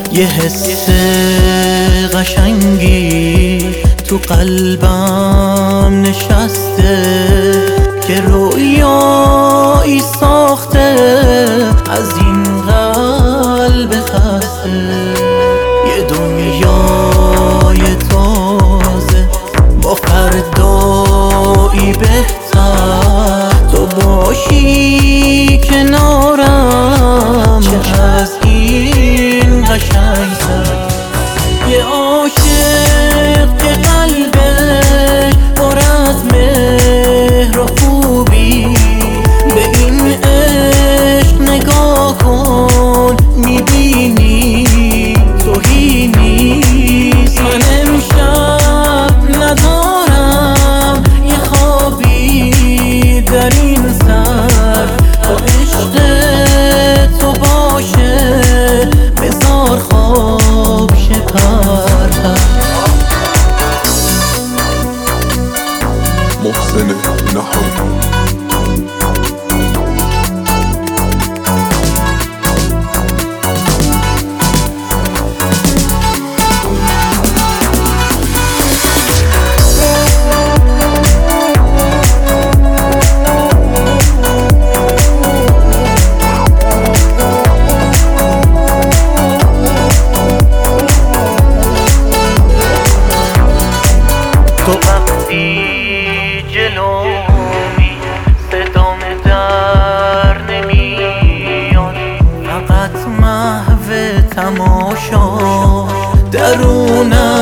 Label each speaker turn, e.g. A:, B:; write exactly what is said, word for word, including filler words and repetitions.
A: یه حس قشنگی تو قلبم نشسته که رویایی ساخته از این قلب خسته. یه دنیای تازه با فردایی بهتر، تو باشی کنارم چه از این قشنگتر. یه عاشق که قلبش پر از مهر و خوبی، به این عشق نگاه کن میبینی توهی نیست. من امشب ندارم یه خوابی در این سر، با عشق تو باشه بذار خواب شه پر پر.
B: محسن نهایی.
A: تو وقتی جلومی صدام در نمیاد، فقط محو تماشا درونم